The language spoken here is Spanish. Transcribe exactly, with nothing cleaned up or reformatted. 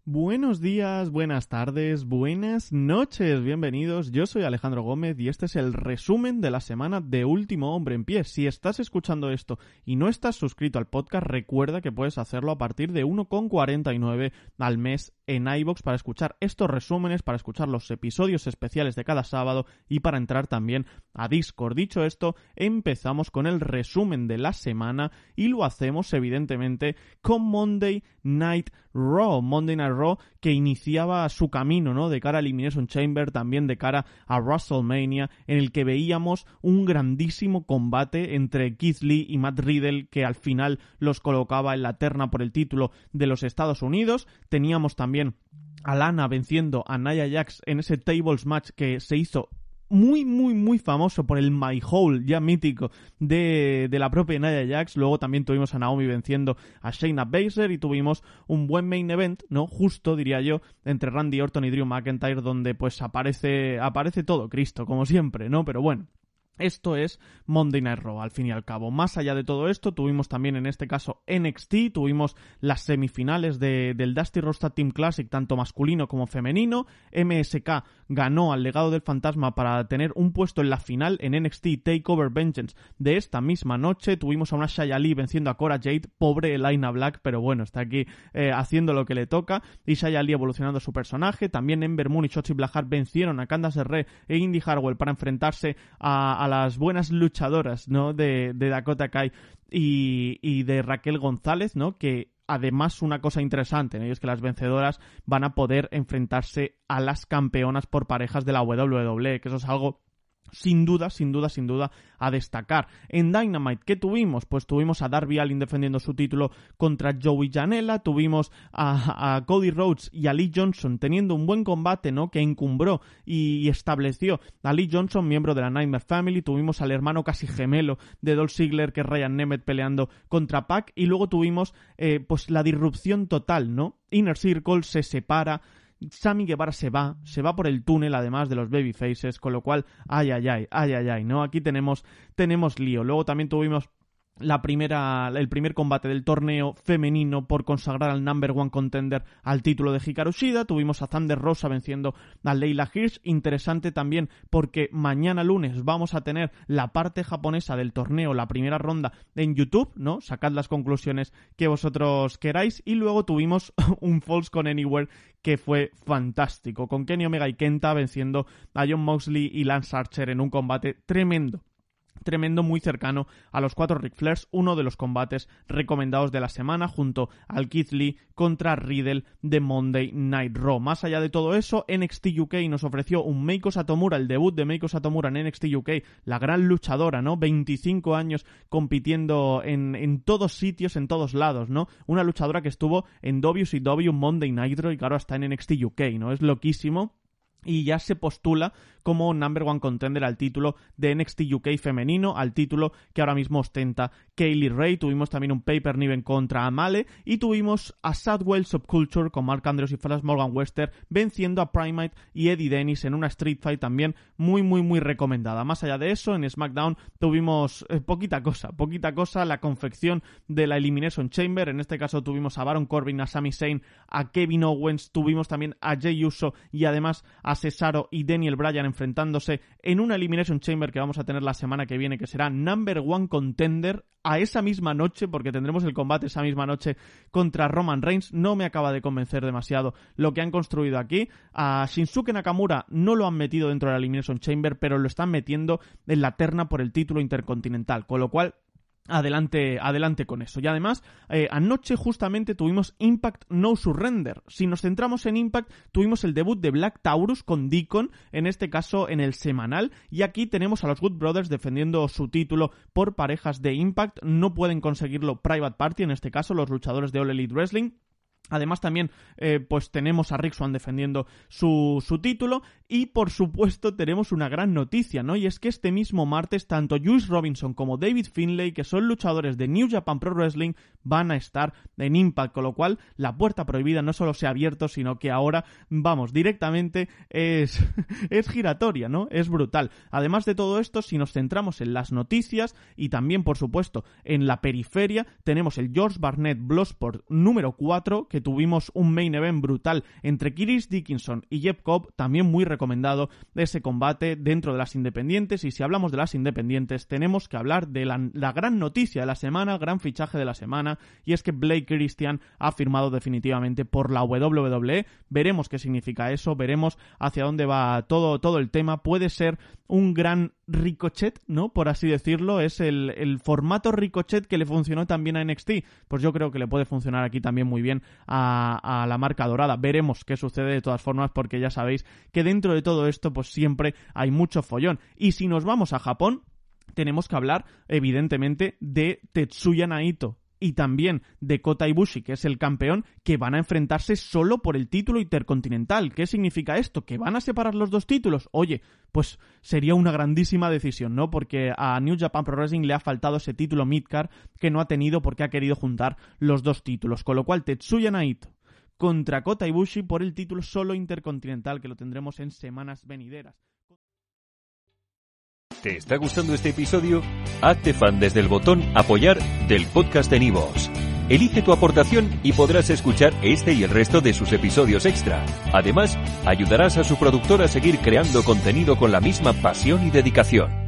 Buenos días, buenas tardes, buenas noches, bienvenidos, yo soy Alejandro Gómez y este es el resumen de la semana de Último Hombre en Pie. Si estás escuchando esto y no estás suscrito al podcast, recuerda que puedes hacerlo a partir de uno con cuarenta y nueve al mes en iVoox para escuchar estos resúmenes, para escuchar los episodios especiales de cada sábado y para entrar también a Discord. Dicho esto, empezamos con el resumen de la semana y lo hacemos evidentemente con Monday Night Raw. Monday Night Raw que iniciaba su camino, ¿no?, de cara a Elimination Chamber, también de cara a WrestleMania, en el que veíamos un grandísimo combate entre Keith Lee y Matt Riddle que al final los colocaba en la terna por el título de los Estados Unidos. Teníamos también a Lana venciendo a Nia Jax en ese Tables Match que se hizo muy, muy, muy famoso por el My Hole ya mítico de, de la propia Nia Jax. Luego también tuvimos a Naomi venciendo a Shayna Baszler y tuvimos un buen main event, ¿no?, justo diría yo, entre Randy Orton y Drew McIntyre, donde pues aparece, aparece todo Cristo, como siempre, ¿no? Pero bueno, esto es Monday Night Raw, al fin y al cabo. Más allá de todo esto, tuvimos también en este caso N X T, tuvimos las semifinales de, del Dusty Rhodes Tag Team Classic, tanto masculino como femenino. M S K ganó al Legado del Fantasma para tener un puesto en la final en N X T TakeOver Vengeance de esta misma noche. Tuvimos a una Shia Lee venciendo a Cora Jade, pobre Elina Black, pero bueno, está aquí eh, haciendo lo que le toca, y Shia Lee evolucionando su personaje. También Ember Moon y Shotzi Blackheart vencieron a Candice LeRae e Indy Hartwell para enfrentarse a, a las buenas luchadoras, ¿no?, de, de Dakota Kai y, y de Raquel González, ¿no?, que además una cosa interesante, ¿no?, y es que las vencedoras van a poder enfrentarse a las campeonas por parejas de la W W E, que eso es algo sin duda, sin duda, sin duda a destacar. En Dynamite, ¿qué tuvimos? Pues tuvimos a Darby Allin defendiendo su título contra Joey Janela, tuvimos a, a Cody Rhodes y a Lee Johnson teniendo un buen combate, ¿no?, que encumbró y estableció a Lee Johnson, miembro de la Nightmare Family. Tuvimos al hermano casi gemelo de Dolph Ziggler, que es Ryan Nemeth, peleando contra Pac, y luego tuvimos eh, pues la disrupción total, ¿no? Inner Circle se separa, Sammy Guevara se va, se va por el túnel además de los babyfaces, con lo cual, ay, ay, ay, ay, ay, ay, ¿no? Aquí tenemos, tenemos lío. Luego también tuvimos la primera, el primer combate del torneo femenino por consagrar al number one contender al título de Hikaru Shida. Tuvimos a Thunder Rosa venciendo a Leyla Hirsch. Interesante también porque mañana lunes vamos a tener la parte japonesa del torneo, la primera ronda en YouTube, ¿no? Sacad las conclusiones que vosotros queráis. Y luego tuvimos un Falls Count Anywhere que fue fantástico, con Kenny Omega y Kenta venciendo a Jon Moxley y Lance Archer en un combate tremendo. Tremendo, muy cercano a los cuatro Ric Flairs, uno de los combates recomendados de la semana, junto al Keith Lee contra Riddle de Monday Night Raw. Más allá de todo eso, N X T U K nos ofreció un Meiko Satomura, el debut de Meiko Satomura en N X T U K, la gran luchadora, ¿no? veinticinco años compitiendo en, en todos sitios, en todos lados, ¿no? Una luchadora que estuvo en W C W, Monday Night Raw, y claro, está en N X T U K, ¿no? Es loquísimo. Y ya se postula como number one contender al título de N X T U K femenino, al título que ahora mismo ostenta Kaylee Ray. Tuvimos también un Paper Niven contra Amale y tuvimos a Southwell Subculture con Mark Andrews y Flash Morgan Webster venciendo a Primate y Eddie Dennis en una Street Fight también muy muy muy recomendada. Más allá de eso, en SmackDown tuvimos eh, poquita cosa, poquita cosa, la confección de la Elimination Chamber. En este caso tuvimos a Baron Corbin, a Sami Zayn, a Kevin Owens, tuvimos también a Jey Uso y además a Cesaro y Daniel Bryan enfrentándose en una Elimination Chamber que vamos a tener la semana que viene, que será Number One Contender a esa misma noche, porque tendremos el combate esa misma noche contra Roman Reigns. No me acaba de convencer demasiado lo que han construido aquí. A Shinsuke Nakamura no lo han metido dentro de la Elimination Chamber, pero lo están metiendo en la terna por el título intercontinental, con lo cual Adelante, adelante con eso. Y además, eh, anoche justamente tuvimos Impact No Surrender. Si nos centramos en Impact, tuvimos el debut de Black Taurus con Deacon, en este caso en el semanal, y aquí tenemos a los Good Brothers defendiendo su título por parejas de Impact. No pueden conseguirlo Private Party, en este caso los luchadores de All Elite Wrestling. Además también eh, pues tenemos a Rick Swann defendiendo su, su título y por supuesto tenemos una gran noticia, ¿no? Y es que este mismo martes tanto Juice Robinson como David Finlay, que son luchadores de New Japan Pro Wrestling, van a estar en Impact, con lo cual la puerta prohibida no solo se ha abierto, sino que ahora, vamos, directamente es, es giratoria, ¿no? Es brutal. Además de todo esto, si nos centramos en las noticias y también, por supuesto, en la periferia, tenemos el George Barnett Bloodsport número cuatro, que que tuvimos un main event brutal entre Chris Dickinson y Jeff Cobb, también muy recomendado ese combate dentro de las independientes. Y si hablamos de las independientes, tenemos que hablar de la, la gran noticia de la semana, gran fichaje de la semana, y es que Blake Christian ha firmado definitivamente por la W W E. Veremos qué significa eso, veremos hacia dónde va todo, todo el tema. Puede ser un gran Ricochet, ¿no? Por así decirlo, es el, el formato Ricochet que le funcionó también a N X T, pues yo creo que le puede funcionar aquí también muy bien a, a la marca dorada. Veremos qué sucede de todas formas, porque ya sabéis que dentro de todo esto pues siempre hay mucho follón. Y si nos vamos a Japón, tenemos que hablar evidentemente de Tetsuya Naito y también de Kota Ibushi, que es el campeón, que van a enfrentarse solo por el título intercontinental. ¿Qué significa esto? ¿Que van a separar los dos títulos? Oye, pues sería una grandísima decisión, ¿no? Porque a New Japan Pro Wrestling le ha faltado ese título Midcard que no ha tenido porque ha querido juntar los dos títulos. Con lo cual, Tetsuya Naito contra Kota Ibushi por el título solo intercontinental, que lo tendremos en semanas venideras. ¿Te está gustando este episodio? Hazte fan desde el botón Apoyar del podcast de Nivos. Elige tu aportación y podrás escuchar este y el resto de sus episodios extra. Además, ayudarás a su productor a seguir creando contenido con la misma pasión y dedicación.